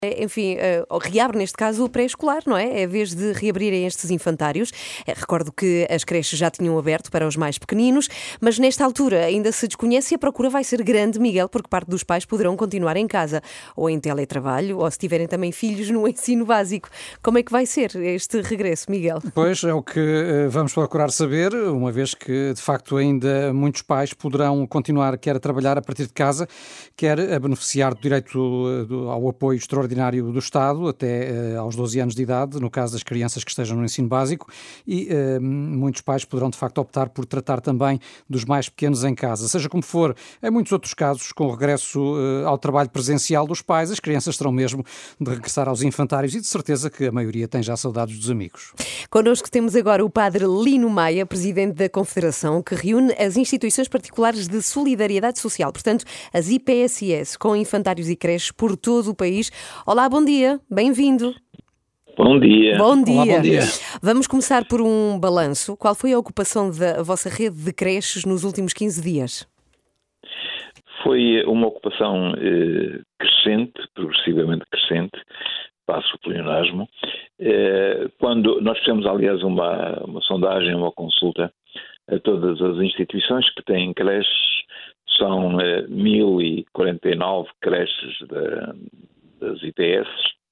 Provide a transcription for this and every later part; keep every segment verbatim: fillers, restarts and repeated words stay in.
Enfim, eh, reabre neste caso o pré-escolar, não é? É vez de reabrirem estes infantários. Eh, Recordo que as creches já tinham aberto para os mais pequeninos, mas nesta altura ainda se desconhece e a procura vai ser grande, Miguel, porque parte dos pais poderão continuar em casa, ou em teletrabalho, ou se tiverem também filhos no ensino básico. Como é que vai ser este regresso, Miguel? Pois é o que eh, vamos procurar saber, uma vez que, de facto, ainda muitos pais poderão continuar quer a trabalhar a partir de casa, quer a beneficiar do direito eh, do- ao apoio extraordinário do Estado até eh, aos doze anos de idade, no caso das crianças que estejam no ensino básico, e eh, muitos pais poderão, de facto, optar por tratar também dos mais pequenos em casa. Seja como for, em muitos outros casos, com o regresso eh, ao trabalho presencial dos pais, as crianças terão mesmo de regressar aos infantários e de certeza que a maioria tem já saudades dos amigos. Connosco temos agora o padre Lino Maia, presidente da Confederação, que reúne as instituições particulares de solidariedade social, portanto, as I P S S, com infantários e creches por todo o país. Olá, bom dia, bem-vindo. Bom dia. Bom Olá, bom dia. dia. Vamos começar por um balanço. Qual foi a ocupação da vossa rede de creches nos últimos quinze dias? Foi uma ocupação eh, crescente, progressivamente crescente, passo o pleonasmo. Eh, quando nós fizemos, aliás, uma, uma sondagem, uma consulta a todas as instituições que têm creches, são eh, mil e quarenta e nove creches da, das I P S.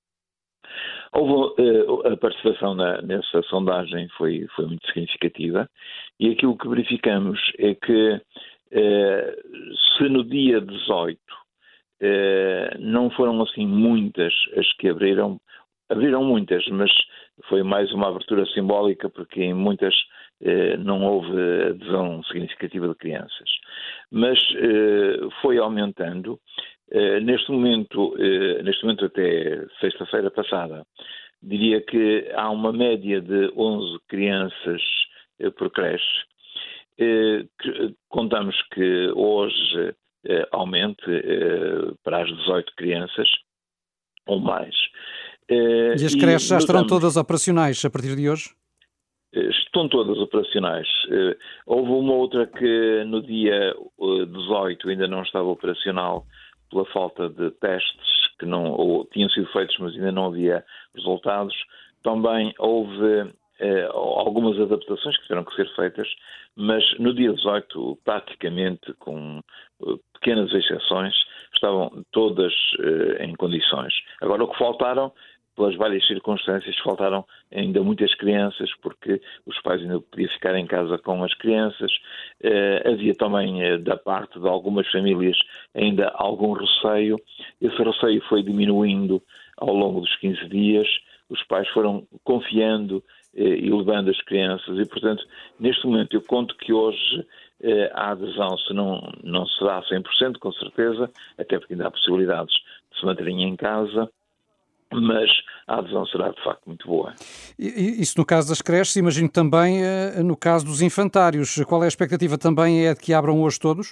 Houve, eh, a participação na, nessa sondagem foi, foi muito significativa e aquilo que verificamos é que eh, se no dia dezoito eh, não foram assim muitas as que abriram, abriram muitas, mas foi mais uma abertura simbólica porque em muitas eh, não houve adesão significativa de crianças. Mas eh, foi aumentando. Uh, neste momento, uh, neste momento até sexta-feira passada, diria que há uma média de onze crianças uh, por creche. Uh, que, contamos que hoje uh, aumente uh, para as dezoito crianças ou mais. Uh, E as e creches já estarão notamos, todas operacionais a partir de hoje? uh, estão todas operacionais. Uh, houve uma outra que no dia uh, dezoito ainda não estava operacional, pela falta de testes que não ou, tinham sido feitos, mas ainda não havia resultados. Também houve eh, algumas adaptações que tiveram que ser feitas, mas no dia dezoito, praticamente, com eh, pequenas exceções, estavam todas eh, em condições. Agora, o que faltaram, pelas várias circunstâncias, faltaram ainda muitas crianças, porque os pais ainda podiam ficar em casa com as crianças. Eh, havia também, eh, da parte de algumas famílias, ainda algum receio. Esse receio foi diminuindo ao longo dos quinze dias. Os pais foram confiando eh, e levando as crianças. E, portanto, neste momento, eu conto que hoje eh, a adesão, se não, não será cem por cento, com certeza, até porque ainda há possibilidades de se manterem em casa, mas a adesão será de facto muito boa. E- Isso no caso das creches, imagino também eh, no caso dos infantários. Qual é a expectativa também? É de que abram hoje todos?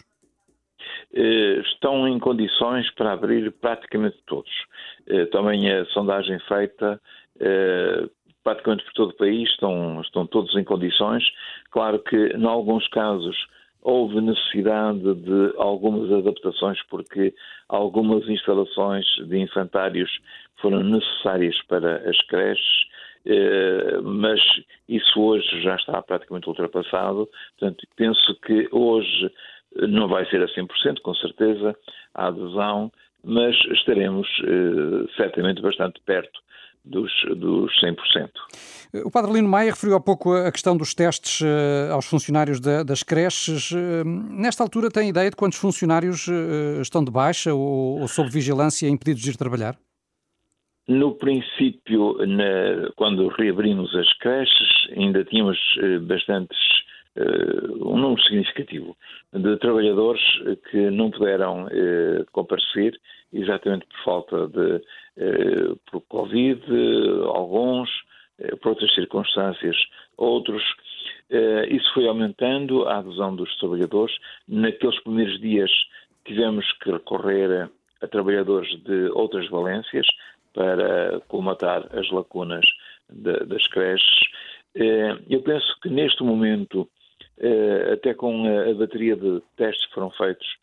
Eh, Estão em condições para abrir praticamente todos. Eh, Também a sondagem feita eh, praticamente por todo o país estão, estão todos em condições. Claro que, em alguns casos, houve necessidade de algumas adaptações porque algumas instalações de infantários foram necessárias para as creches, eh, mas isso hoje já está praticamente ultrapassado. Portanto, penso que hoje não vai ser a cem por cento, com certeza, a adesão, mas estaremos eh, certamente bastante perto dos, dos cem por cento. O padre Lino Maia referiu há pouco a questão dos testes eh, aos funcionários da- das creches. Eh, Nesta altura tem ideia de quantos funcionários eh, estão de baixa ou, ou sob vigilância e impedidos de ir trabalhar? No princípio, na- quando reabrimos as creches, ainda tínhamos eh, bastantes, eh, um número significativo de trabalhadores eh, que não puderam eh, comparecer, exatamente por falta de, eh, por Covid, eh, alguns, eh, por outras circunstâncias, outros. Eh, isso foi aumentando a adesão dos trabalhadores. Naqueles primeiros dias tivemos que recorrer a, a trabalhadores de outras valências, para colmatar as lacunas de, das creches. Eu penso que neste momento, até com a bateria de testes que foram feitos,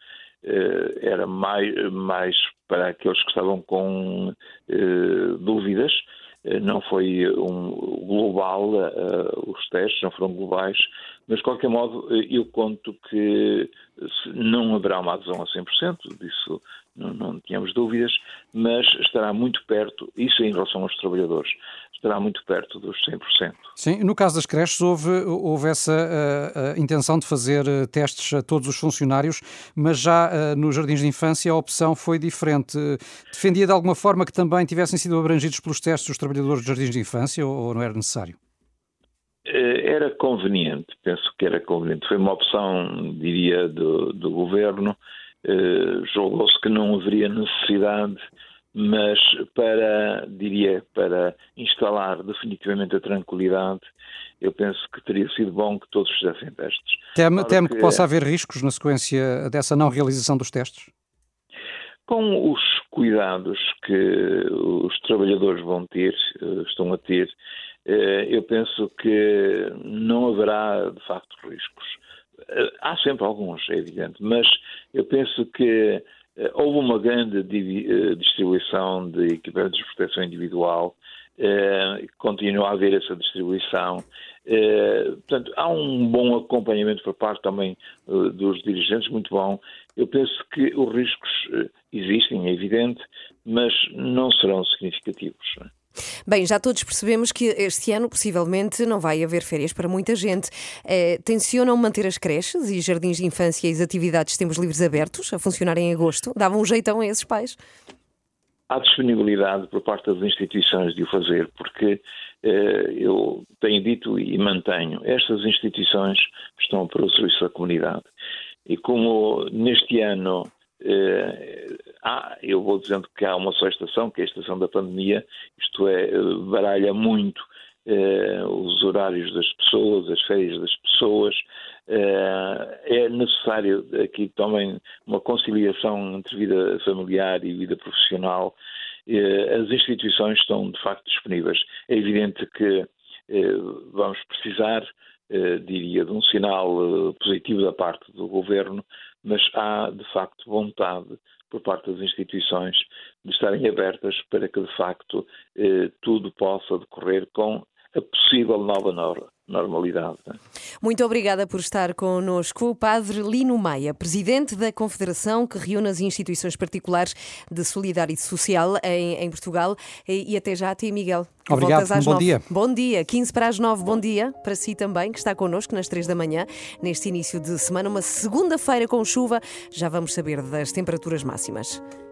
era mais, mais para aqueles que estavam com dúvidas. Não foi um global, os testes não foram globais, mas de qualquer modo eu conto que não haverá uma adesão a cem por cento, disso não, não tínhamos dúvidas, mas estará muito perto, isso em relação aos trabalhadores, estará muito perto dos cem por cento. Sim, no caso das creches houve, houve essa uh, uh, intenção de fazer uh, testes a todos os funcionários, mas já uh, nos jardins de infância a opção foi diferente. Defendia de alguma forma que também tivessem sido abrangidos pelos testes os trabalhadores dos jardins de infância ou, ou não era necessário? Era conveniente, penso que era conveniente. Foi uma opção, diria, do, do governo. Uh, julgou-se que não haveria necessidade, mas para, diria, para instalar definitivamente a tranquilidade, eu penso que teria sido bom que todos fizessem testes. Teme, claro teme que, que possa haver riscos na sequência dessa não realização dos testes? Com os cuidados que os trabalhadores vão ter, estão a ter, eu penso que não haverá, de facto, riscos. Há sempre alguns, é evidente, mas eu penso que houve uma grande distribuição de equipamentos de proteção individual, continua a haver essa distribuição. Portanto, há um bom acompanhamento por parte também dos dirigentes, muito bom. Eu penso que os riscos existem, é evidente, mas não serão significativos. Bem, já todos percebemos que este ano possivelmente não vai haver férias para muita gente. Eh, tencionam manter as creches e jardins de infância e as atividades de tempos livres abertos a funcionar em agosto? Davam um jeitão a esses pais? Há disponibilidade por parte das instituições de o fazer, porque eh, eu tenho dito e mantenho, estas instituições estão para o serviço da comunidade. E como neste ano eh, há, eu vou dizendo que há uma só estação, que é a estação da pandemia, isto é, baralha muito eh, os horários das pessoas, as férias das pessoas, eh, é necessário aqui também uma conciliação entre vida familiar e vida profissional. Eh, as instituições estão de facto disponíveis. É evidente que eh, vamos precisar, eh, diria, de um sinal eh, positivo da parte do governo, mas há de facto vontade por parte das instituições de estarem abertas para que de facto eh, tudo possa decorrer com a possível nova nor- normalidade. Muito obrigada por estar connosco, o Padre Lino Maia, Presidente da Confederação que reúne as instituições particulares de solidariedade social em, em Portugal. E, e até já a ti, Miguel. Obrigado, Voltas às bom nove. dia. Bom dia, quinze para as nove, bom dia para si também, que está connosco nas três da manhã, neste início de semana, uma segunda-feira com chuva. Já vamos saber das temperaturas máximas.